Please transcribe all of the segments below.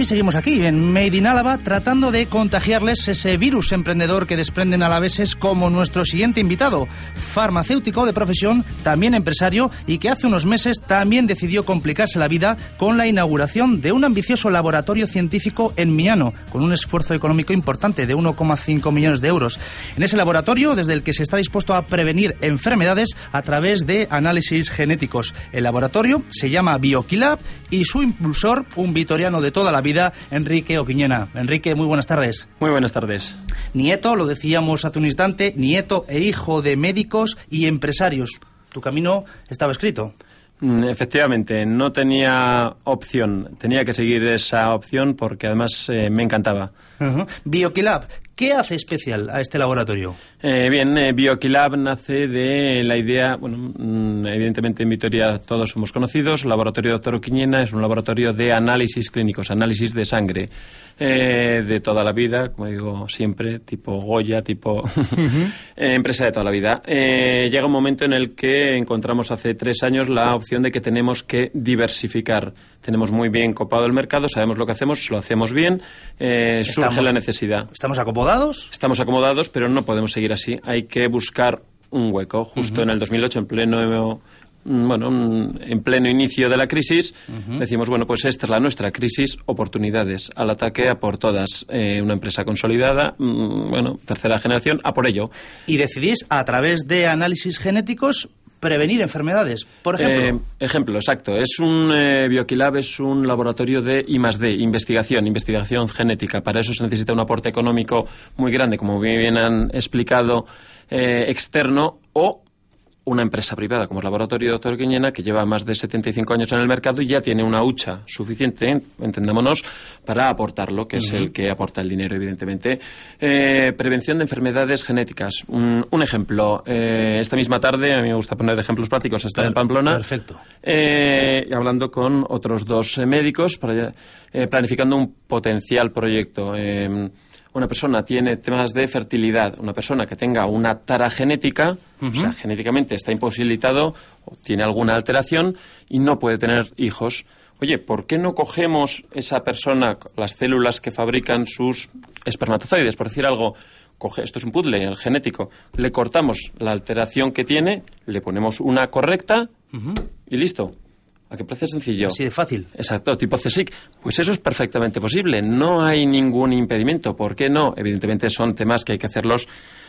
seguimos aquí, en Made in Álava, tratando de contagiarles ese virus emprendedor que desprenden alaveses como nuestro siguiente invitado, farmacéutico de profesión, también empresario, y que hace unos meses también decidió complicarse la vida con la inauguración de un ambicioso laboratorio científico en Miñano, con un esfuerzo económico importante de 1,5 millones de euros. En ese laboratorio, desde el que se está dispuesto a prevenir enfermedades a través de análisis genéticos. El laboratorio se llama Bioquilab y su impulsor, un vitoriano de toda la vida, Enrique Oquiñena. Enrique, muy buenas tardes. Muy buenas tardes. Nieto, lo decíamos hace un instante, nieto e hijo de médicos y empresarios. Tu camino estaba escrito. Efectivamente, no tenía opción. Tenía que seguir esa opción porque además me encantaba. Bioquilab, ¿qué hace especial a este laboratorio? Bioquilab nace de la idea, bueno, evidentemente en Vitoria todos somos conocidos, el laboratorio Dr. Oquiñena es un laboratorio de análisis clínicos, análisis de sangre, de toda la vida, como digo siempre, tipo Goya, tipo empresa de toda la vida. Llega un momento en el que encontramos hace 3 años la opción de que tenemos que diversificar. Tenemos muy bien copado el mercado, sabemos lo que hacemos, lo hacemos bien, surge la necesidad. ¿Estamos acomodados? Estamos acomodados, pero no podemos seguir así. Hay que buscar un hueco. Justo en el 2008, en pleno inicio de la crisis, decimos, bueno, pues esta es la nuestra crisis, oportunidades, al ataque a por todas. Una empresa consolidada, tercera generación, a por ello. Y decidís, a través de análisis genéticos, prevenir enfermedades, por ejemplo. Ejemplo, exacto. Bioquilab es un laboratorio de I+D, investigación genética. Para eso se necesita un aporte económico muy grande, como bien han explicado, externo, o una empresa privada como el Laboratorio Dr. Oquiñena, que lleva más de 75 años en el mercado y ya tiene una hucha suficiente, entendámonos, para aportarlo, que es el que aporta el dinero, evidentemente. Prevención de enfermedades genéticas. Un ejemplo. Esta misma tarde, a mí me gusta poner ejemplos prácticos, está en Pamplona. Perfecto. Hablando con otros 2 médicos, planificando un potencial proyecto. Una persona tiene temas de fertilidad, una persona que tenga una tara genética, o sea, genéticamente está imposibilitado o tiene alguna alteración y no puede tener hijos. Oye, ¿por qué no cogemos esa persona, las células que fabrican sus espermatozoides, por decir algo? Esto es un puzzle, el genético. Le cortamos la alteración que tiene, le ponemos una correcta y listo. ¿A qué parece sencillo? Así de fácil. Exacto, tipo CSIC. Pues eso es perfectamente posible. No hay ningún impedimento. ¿Por qué no? Evidentemente son temas que hay que hacerlos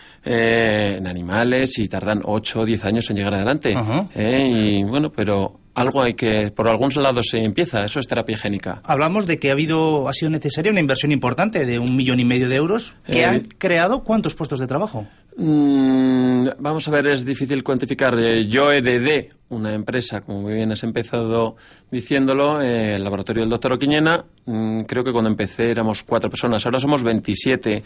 en animales y tardan 8 o 10 años en llegar adelante. Y bueno, pero algo hay que... Por algún lado se empieza. Eso es terapia génica. Hablamos de que ha sido necesaria una inversión importante de 1,5 millones de euros que han creado ¿cuántos puestos de trabajo? Vamos a ver, es difícil cuantificar. Yo heredé una empresa, como muy bien has empezado diciéndolo, el laboratorio del Dr. Oquiñena. Creo que cuando empecé éramos 4 personas, ahora somos 27.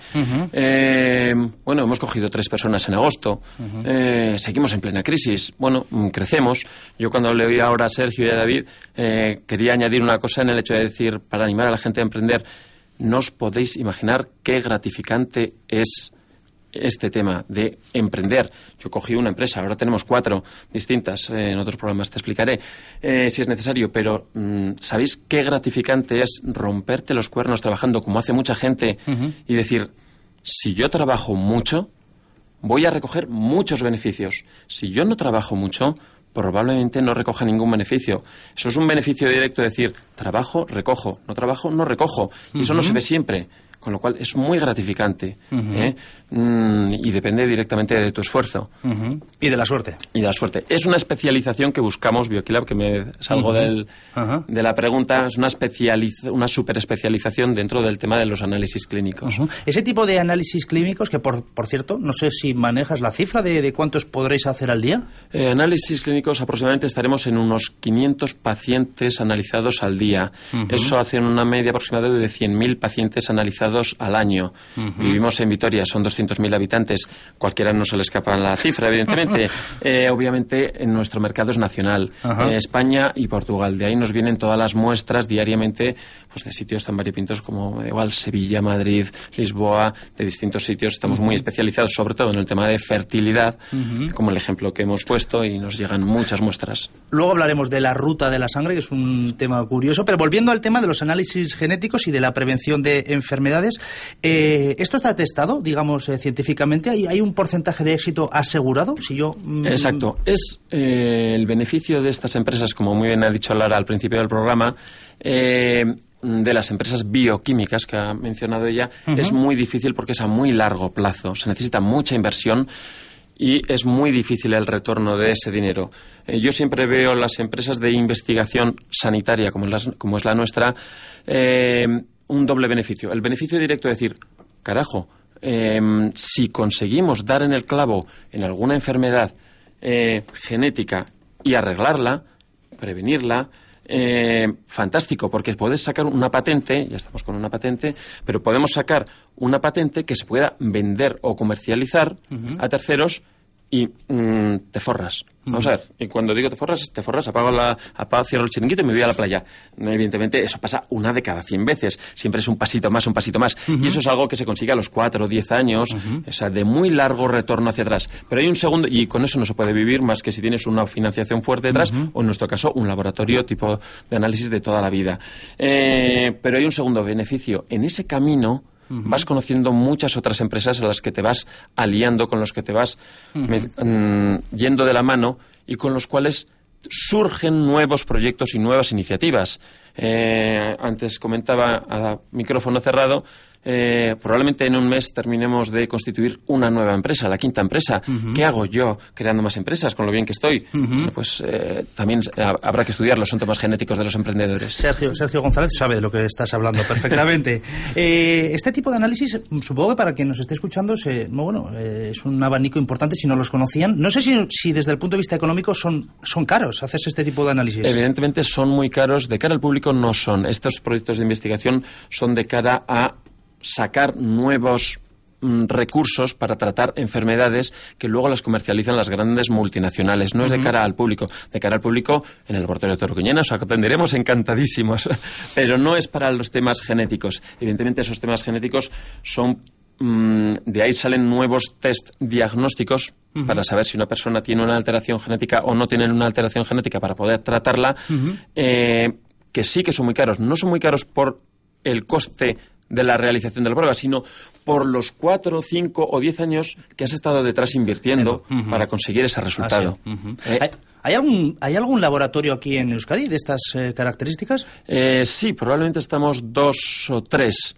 Hemos cogido 3 personas en agosto. Seguimos en plena crisis. Bueno, crecemos. Yo cuando le oí ahora a Sergio y a David, quería añadir una cosa en el hecho de decir, para animar a la gente a emprender, no os podéis imaginar qué gratificante es este tema de emprender. Yo cogí una empresa, ahora tenemos 4 distintas, en otros programas te explicaré si es necesario, pero ¿sabéis qué gratificante es romperte los cuernos trabajando como hace mucha gente y decir, si yo trabajo mucho, voy a recoger muchos beneficios? Si yo no trabajo mucho, probablemente no recoja ningún beneficio. Eso es un beneficio directo, decir, trabajo, recojo, no trabajo, no recojo. Y eso no se ve siempre. Con lo cual es muy gratificante y depende directamente de tu esfuerzo. Y de la suerte. Y de la suerte. Es una especialización que buscamos, Bioquilab, que me salgo de la pregunta, es una superespecialización dentro del tema de los análisis clínicos. Ese tipo de análisis clínicos, que por cierto, no sé si manejas la cifra de cuántos podréis hacer al día. Análisis clínicos, aproximadamente estaremos en unos 500 pacientes analizados al día. Eso hace una media aproximada de 100.000 pacientes analizados infectados al año. Vivimos en Vitoria, son 200.000 habitantes. Cualquiera no se le escapa la cifra, evidentemente. Obviamente, en nuestro mercado es nacional. España y Portugal. De ahí nos vienen todas las muestras diariamente, pues de sitios tan variopintos como igual Sevilla, Madrid, Lisboa, de distintos sitios. Estamos muy especializados, sobre todo en el tema de fertilidad, como el ejemplo que hemos puesto, y nos llegan muchas muestras. Luego hablaremos de la ruta de la sangre, que es un tema curioso, pero volviendo al tema de los análisis genéticos y de la prevención de enfermedades, ¿esto está testado, digamos, científicamente? ¿Hay un porcentaje de éxito asegurado? Si yo Exacto. Es el beneficio de estas empresas, como muy bien ha dicho Lara al principio del programa, de las empresas bioquímicas que ha mencionado ella, es muy difícil porque es a muy largo plazo. Se necesita mucha inversión y es muy difícil el retorno de ese dinero. Yo siempre veo las empresas de investigación sanitaria, como es la nuestra, un doble beneficio. El beneficio directo es decir, carajo, si conseguimos dar en el clavo en alguna enfermedad genética y arreglarla, prevenirla, fantástico, porque puedes sacar una patente, ya estamos con una patente, pero podemos sacar una patente que se pueda vender o comercializar a terceros y te forras. Vamos a ver, y cuando digo te forras, cierro el chiringuito y me voy a la playa. Evidentemente, eso pasa una de cada 100 veces. Siempre es un pasito más. Y eso es algo que se consigue a los 4 o 10 años, o sea, de muy largo retorno hacia atrás. Pero hay un segundo, y con eso no se puede vivir más que si tienes una financiación fuerte detrás, o en nuestro caso, un laboratorio tipo de análisis de toda la vida. Pero hay un segundo beneficio. En ese camino vas conociendo muchas otras empresas a las que te vas aliando, con los que te vas yendo de la mano y con los cuales surgen nuevos proyectos y nuevas iniciativas. Antes comentaba a micrófono cerrado, probablemente en un mes terminemos de constituir una nueva empresa, la 5ª empresa. ¿Qué hago yo creando más empresas con lo bien que estoy? Pues también habrá que estudiarlo, son temas genéticos de los emprendedores. Sergio González sabe de lo que estás hablando perfectamente. Este tipo de análisis, supongo que para quien nos esté escuchando, es un abanico importante si no los conocían. No sé si desde el punto de vista económico son caros hacerse este tipo de análisis. Evidentemente son muy caros, de cara al público no son. Estos proyectos de investigación son de cara a sacar nuevos recursos para tratar enfermedades que luego las comercializan las grandes multinacionales. No es de cara al público. De cara al público, en el laboratorio de Toroquiñena os atenderemos encantadísimos. Pero no es para los temas genéticos. Evidentemente, esos temas genéticos son... de ahí salen nuevos test diagnósticos para saber si una persona tiene una alteración genética o no tiene una alteración genética para poder tratarla, que sí que son muy caros. No son muy caros por el coste de la realización de la prueba, sino por los 4, 5 o 10 años que has estado detrás invirtiendo para conseguir ese resultado. ¿Hay algún laboratorio aquí en Euskadi de estas características? Sí, probablemente estamos 2 o 3.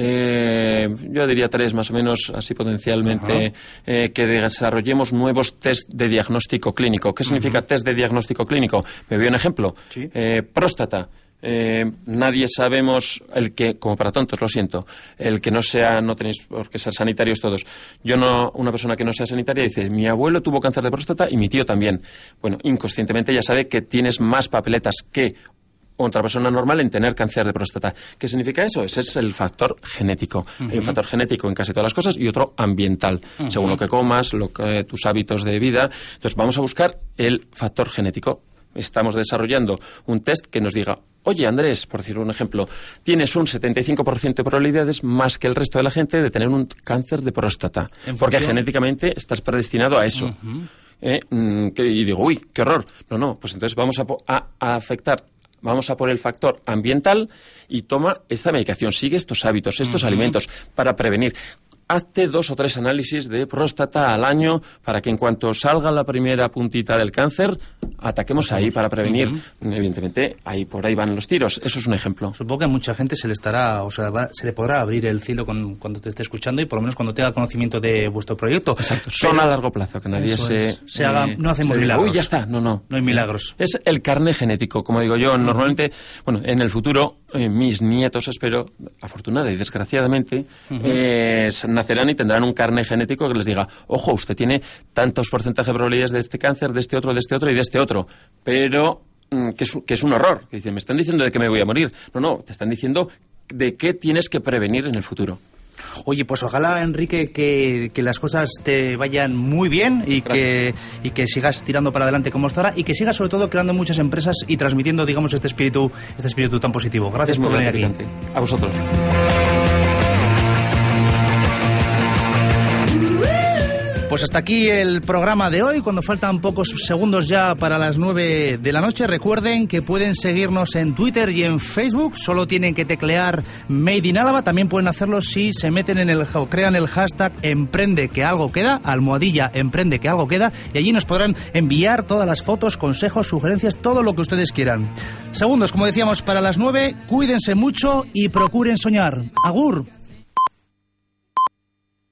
Yo diría 3 más o menos, así potencialmente, que desarrollemos nuevos test de diagnóstico clínico. ¿Qué significa test de diagnóstico clínico? Me doy un ejemplo. Sí. Próstata. Nadie sabemos, como para tontos, lo siento, el que no tenéis por qué ser sanitarios todos. Una persona que no sea sanitaria dice, mi abuelo tuvo cáncer de próstata y mi tío también. Bueno, inconscientemente ya sabe que tienes más papeletas que otra persona normal en tener cáncer de próstata. ¿Qué significa eso? Ese es el factor genético. Hay un factor genético en casi todas las cosas y otro ambiental, según lo que comas, tus hábitos de vida. Entonces vamos a buscar el factor genético. Estamos desarrollando un test que nos diga, oye Andrés, por decir un ejemplo, tienes un 75% de probabilidades más que el resto de la gente de tener un cáncer de próstata, porque genéticamente estás predestinado a eso. Y digo, uy, qué horror. No, pues entonces vamos a afectar. Vamos a por el factor ambiental y toma esta medicación, sigue estos hábitos, estos alimentos para prevenir. Hazte 2 o 3 análisis de próstata al año para que en cuanto salga la primera puntita del cáncer, ataquemos ahí para prevenir. Evidentemente, por ahí van los tiros. Eso es un ejemplo. Supongo que a mucha gente se le podrá abrir el cielo cuando te esté escuchando y por lo menos cuando tenga conocimiento de vuestro proyecto. Exacto. Son a largo plazo, que nadie no hacemos milagros. Uy, ya está. No hay milagros. Es el carné genético, como digo yo. Normalmente, en el futuro, mis nietos, espero, afortunada y desgraciadamente, nacerán y tendrán un carné genético que les diga, ojo, usted tiene tantos porcentajes de probabilidades de este cáncer, de este otro y de este otro. Pero que es un horror. Que dicen, me están diciendo de que me voy a morir. No, te están diciendo de qué tienes que prevenir en el futuro. Oye, pues ojalá, Enrique, que las cosas te vayan muy bien y que sigas tirando para adelante como hasta ahora y que sigas sobre todo creando muchas empresas y transmitiendo, digamos, este espíritu tan positivo. Gracias por venir aquí. A vosotros. Pues hasta aquí el programa de hoy, cuando faltan pocos segundos ya para las 9 de la noche. Recuerden que pueden seguirnos en Twitter y en Facebook, solo tienen que teclear Made in Álava. También pueden hacerlo si se meten o crean el hashtag Emprende que algo queda, # Emprende que algo queda, y allí nos podrán enviar todas las fotos, consejos, sugerencias, todo lo que ustedes quieran. Segundos, como decíamos, para las 9, cuídense mucho y procuren soñar. ¡Agur!